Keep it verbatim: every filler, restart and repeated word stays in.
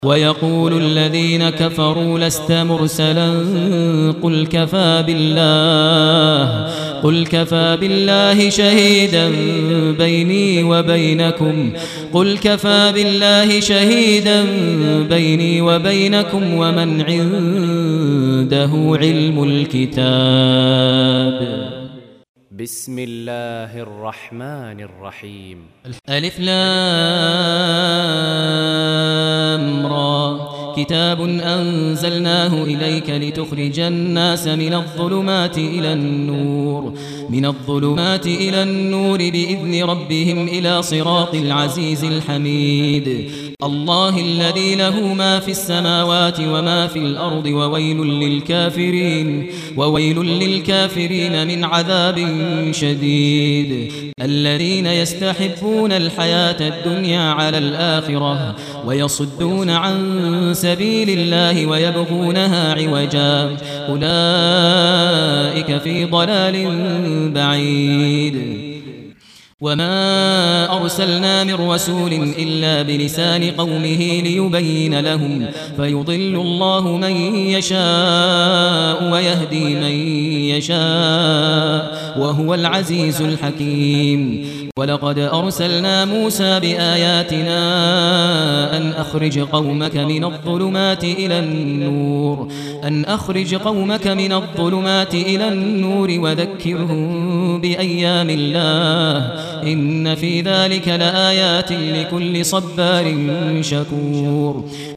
ويقول الذين كفروا لست مرسلا قل كفى بالله قل كفى بالله شهيدا بيني وبينكم قل كفى بالله شهيدا بيني وبينكم ومن عنده علم الكتاب. بسم الله الرحمن الرحيم. ألف لام را كتاب أنزلناه إليك لتخرج الناس من الظلمات إلى النور من الظلمات إلى النور بإذن ربهم إلى صراط العزيز الحميد. الله الذي له ما في السماوات وما في الأرض وويل للكافرين وويل للكافرين من عذاب شديد. الذين يستحبون الحياة الدنيا على الآخرة ويصدون عن سبيل الله ويبغونها عوجا أولئك في ضلال بعيد. وما أرسلنا من رسول إلا بلسان قومه ليبين لهم فيضل الله من يشاء ويهدي من يشاء وهو العزيز الحكيم. ولقد أرسلنا موسى بآياتنا أن أخرج قومك من الظلمات إلى النور أن أخرج قومك من الظلمات إلى النور وذكرهم بأيام الله إن في ذلك لآيات لكل صبار شكور.